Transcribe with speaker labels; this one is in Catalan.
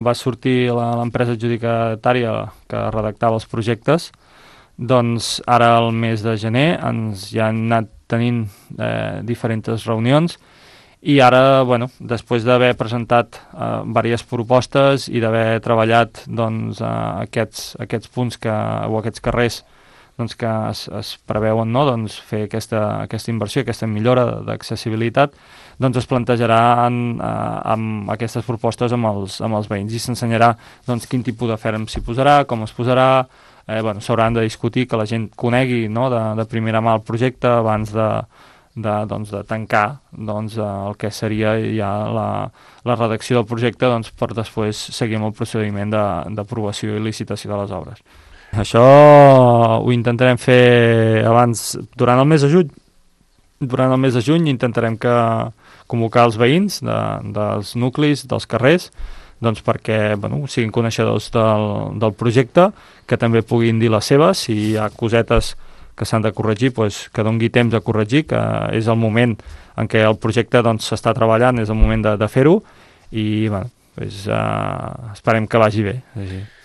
Speaker 1: va sortir l'empresa adjudicatària que redactava els projectes, doncs ara al mes de gener ens ja han anat tenint diferents reunions i ara, bueno, després d'haver presentat diverses propostes i d'haver treballat doncs, aquests punts o aquests carrers doncs, que es preveuen, no? Doncs, fer aquesta inversió, aquesta millora d'accessibilitat, doncs es plantejarà amb aquestes propostes amb els veïns i s'ensenyarà doncs, quin tipus de ferm s'hi posarà, com es posarà, bueno, s'hauran de discutir, que la gent conegui, no? de primera mà el projecte abans de tancar doncs, el que seria ja la redacció del projecte doncs, per després seguir amb el procediment d'aprovació i licitació de les obres. Això ho intentarem fer abans, durant el mes de juny. Durant el mes de juny intentarem convocar els veïns dels nuclis, dels carrers, doncs perquè bueno, siguin coneixedors del projecte, que també puguin dir les seves, si hi ha cosetes que s'han de corregir, doncs que dongui temps a corregir, que és el moment en què el projecte s'està treballant, és el moment de fer-ho, i bueno, doncs, esperem que vagi bé. Sí.